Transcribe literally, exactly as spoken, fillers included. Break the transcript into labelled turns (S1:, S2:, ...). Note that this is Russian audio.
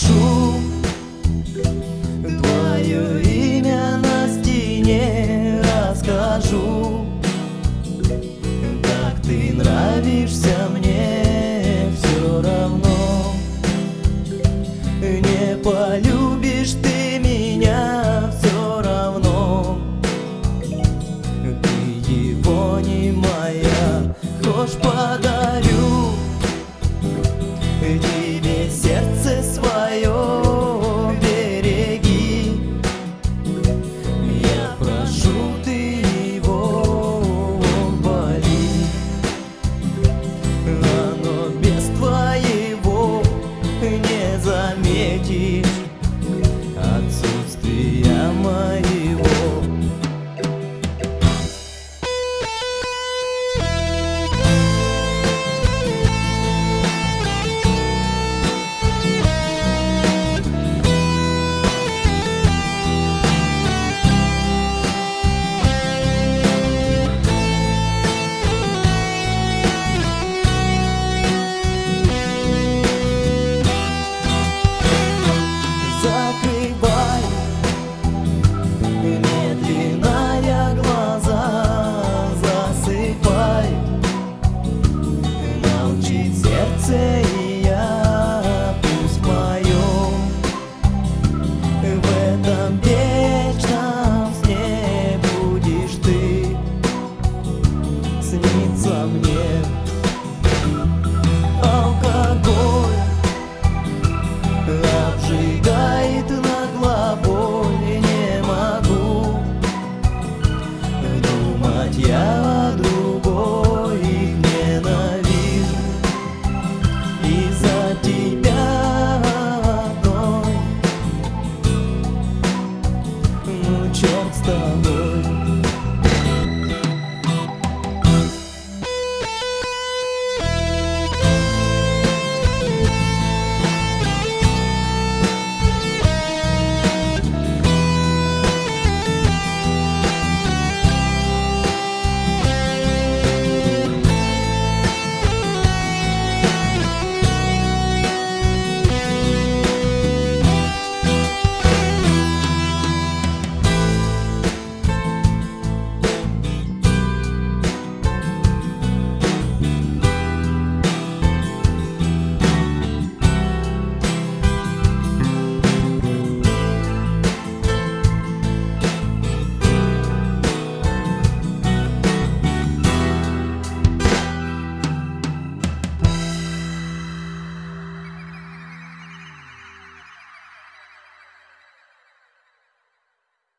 S1: напишу твое имя на стене, расскажу, как ты нравишься мне. Все равно не полюбишь ты меня, все равно ты его не моя. Хочешь, подарю тебе сердце свое, береги. Я прошу, ты его боли. Оно без твоего не заметишь отсутствия моего. Закрывай медленно я глаза, засыпай, молчит сердце и я, пусть в моем, в этом вечном сне будешь ты сниться мне.